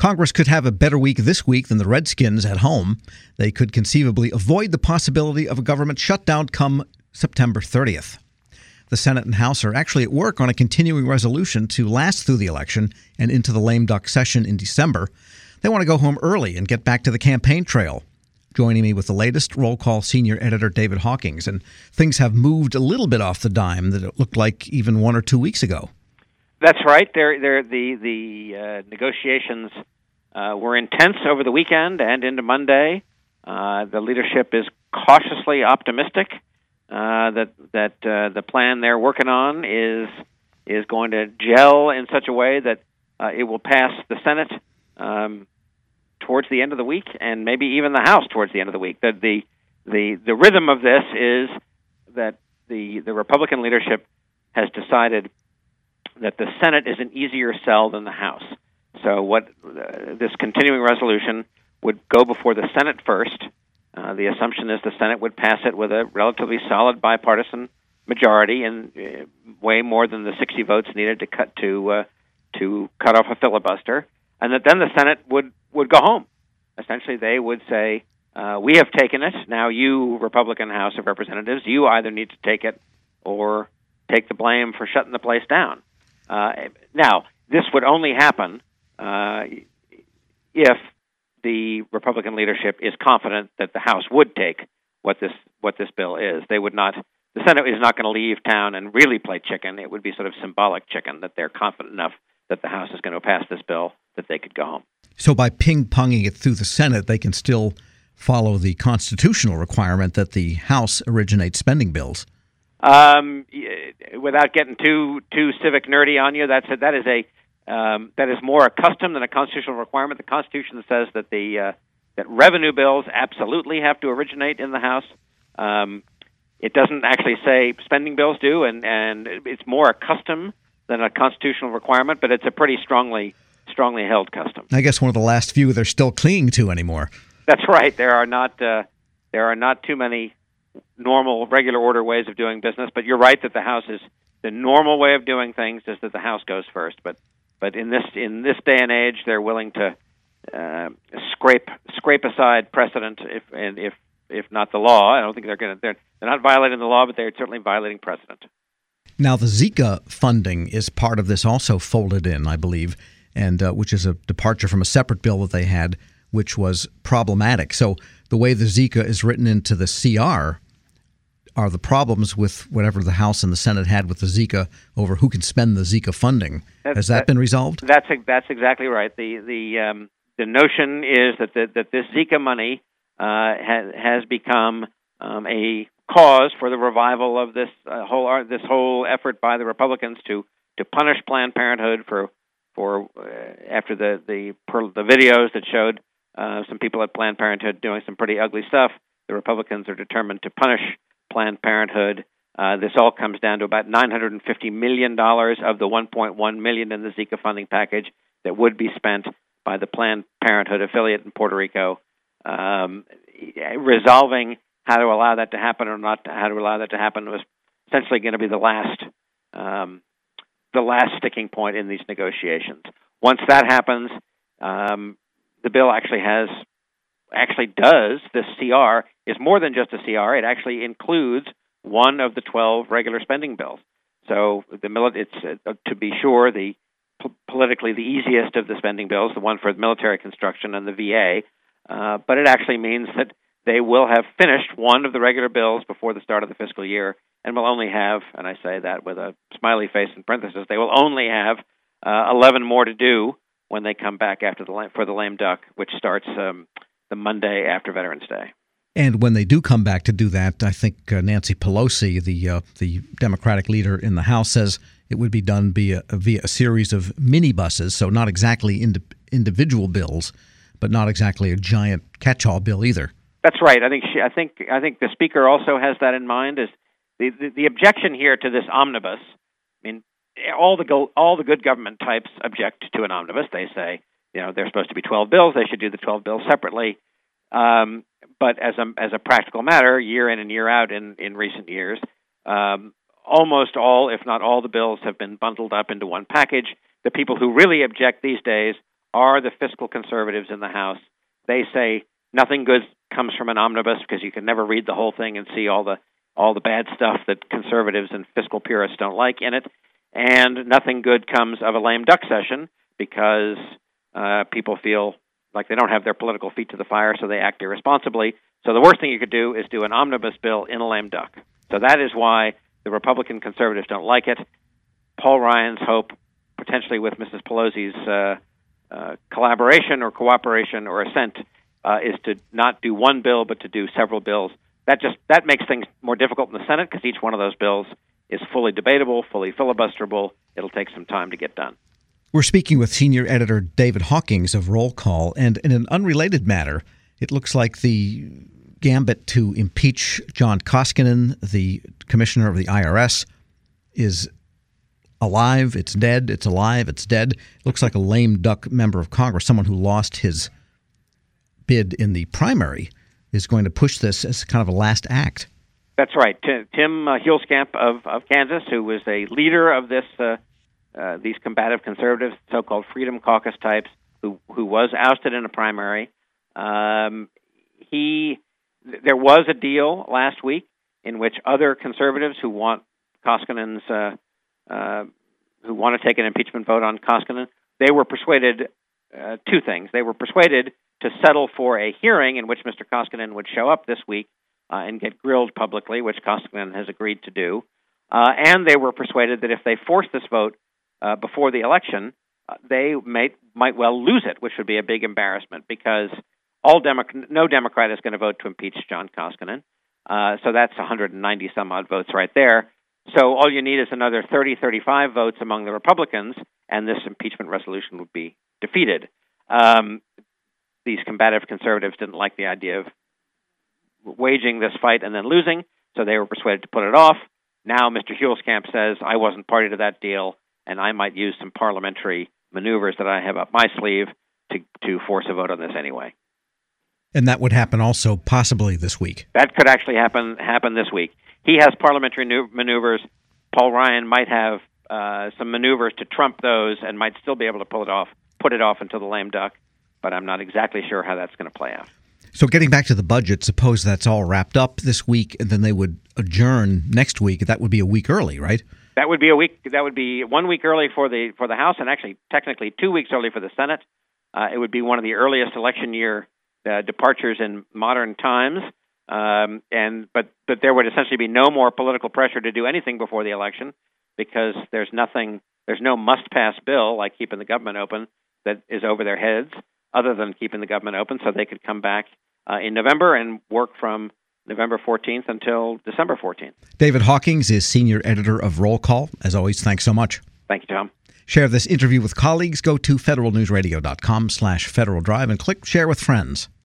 Congress could have a better week this week than the Redskins at home. They could conceivably avoid the possibility of a government shutdown come September 30th. The Senate and House are actually at work on a continuing resolution to last through the election and into the lame duck session in December. They want to go home early and get back to the campaign trail. Joining me with the latest, Roll Call senior editor David Hawkins. And things have moved a little bit off the dime that it looked like even 1 or 2 weeks ago. That's right. The negotiations were intense over the weekend and into Monday. The leadership is cautiously optimistic that the plan they're working on is going to gel in such a way that it will pass the Senate towards the end of the week, and maybe even the House towards the end of the week. The rhythm of this is that the Republican leadership has decided that the Senate is an easier sell than the House. So this continuing resolution would go before the Senate first. The assumption is the Senate would pass it with a relatively solid bipartisan majority, and way more than the 60 votes needed to cut off a filibuster, and that then the Senate would go home. Essentially, they would say, we have taken it. Now you, Republican House of Representatives, you either need to take it or take the blame for shutting the place down. Now, this would only happen if the Republican leadership is confident that the House would take what this bill is. They would not. The Senate is not going to leave town and really play chicken. It would be sort of symbolic chicken that they're confident enough that the House is going to pass this bill that they could go home. So by ping-ponging it through the Senate, they can still follow the constitutional requirement that the House originate spending bills. Without getting too civic nerdy on you, that is more a custom than a constitutional requirement. The Constitution says that that revenue bills absolutely have to originate in the House. It doesn't actually say spending bills do, and it's more a custom than a constitutional requirement, but it's a pretty strongly held custom. I guess one of the last few they're still clinging to anymore. That's right. There are not too many normal, regular order ways of doing business, but you're right that the normal way of doing things is that the House goes first. But in this day and age, they're willing to scrape aside precedent if not the law. I don't think they're not violating the law, but they're certainly violating precedent. Now, the Zika funding is part of this, also folded in, I believe, and which is a departure from a separate bill that they had, which was problematic. So the way the Zika is written into the CR are the problems with whatever the House and the Senate had with the Zika over who can spend the Zika funding. Has that been resolved? That's exactly right. The notion is that this Zika money has become a cause for the revival of this whole effort by the Republicans to punish Planned Parenthood for after the videos that showed some people at Planned Parenthood doing some pretty ugly stuff. The Republicans are determined to punish Planned Parenthood. This all comes down to about $950 million of the $1.1 million in the Zika funding package that would be spent by the Planned Parenthood affiliate in Puerto Rico. Resolving how to allow that to happen or not how to allow that to happen was essentially going to be the last sticking point in these negotiations. Once that happens, the bill this CR is more than just a CR. It actually includes one of the 12 regular spending bills. So it's to be sure the politically the easiest of the spending bills, the one for military construction and the VA. But it actually means that they will have finished one of the regular bills before the start of the fiscal year, and will only have, and I say that with a smiley face in parentheses, they will only have 11 more to do when they come back for the lame duck, which starts the Monday after Veterans Day. And when they do come back to do that, I think Nancy Pelosi, the Democratic leader in the House, says it would be done via a series of minibuses, so not exactly individual bills, but not exactly a giant catch-all bill either. That's right. I think the Speaker also has that in mind. Is the objection here to this omnibus? I mean, all the good government types object to an omnibus. They say, they're supposed to be 12 bills. They should do the 12 bills separately. But as a practical matter, year in and year out in recent years, almost all, if not all, the bills have been bundled up into one package. The people who really object these days are the fiscal conservatives in the House. They say nothing good comes from an omnibus because you can never read the whole thing and see all the bad stuff that conservatives and fiscal purists don't like in it, and nothing good comes of a lame duck session because people feel like they don't have their political feet to the fire, so they act irresponsibly. So the worst thing you could do is do an omnibus bill in a lame duck. So that is why the Republican conservatives don't like it. Paul Ryan's hope, potentially with Mrs. Pelosi's collaboration or cooperation or assent, is to not do one bill but to do several bills. That makes things more difficult in the Senate because each one of those bills is fully debatable, fully filibusterable. It'll take some time to get done. We're speaking with senior editor David Hawkins of Roll Call, and in an unrelated matter, it looks like the gambit to impeach John Koskinen, the commissioner of the IRS, is alive, it's dead, it's alive, it's dead. It looks like a lame duck member of Congress, someone who lost his bid in the primary, is going to push this as kind of a last act. That's right. Tim Huelskamp of Kansas, who was a leader of these combative conservatives, so-called Freedom Caucus types, who was ousted in a primary. There was a deal last week in which other conservatives who want Koskinen's who want to take an impeachment vote on Koskinen, they were persuaded two things. They were persuaded to settle for a hearing in which Mr. Koskinen would show up this week and get grilled publicly, which Koskinen has agreed to do. And they were persuaded that if they force this vote before the election, they might well lose it, which would be a big embarrassment because no Democrat is going to vote to impeach John Koskinen. So that's 190 some odd votes right there. So all you need is another 30, 35 votes among the Republicans, and this impeachment resolution would be defeated. These combative conservatives didn't like the idea of waging this fight and then losing, so they were persuaded to put it off. Now Mr. Huelskamp says, I wasn't party to that deal, and I might use some parliamentary maneuvers that I have up my sleeve to force a vote on this anyway. And that would happen also possibly this week. That could actually happen this week. He has parliamentary maneuvers. Paul Ryan might have some maneuvers to trump those and might still be able to put it off until the lame duck, but I'm not exactly sure how that's going to play out. So getting back to the budget, suppose that's all wrapped up this week and then they would adjourn next week. That would be a week early, right? That would be a week. That would be 1 week early for the House, and actually technically 2 weeks early for the Senate. It would be one of the earliest election year departures in modern times. But there would essentially be no more political pressure to do anything before the election because there's no must-pass bill like keeping the government open that is over their heads other than keeping the government open, so they could come back in November and work from November 14th until December 14th. David Hawkins is senior editor of Roll Call. As always, thanks so much. Thank you, Tom. Share this interview with colleagues. Go to federalnewsradio.com/Federal Drive and click Share with Friends.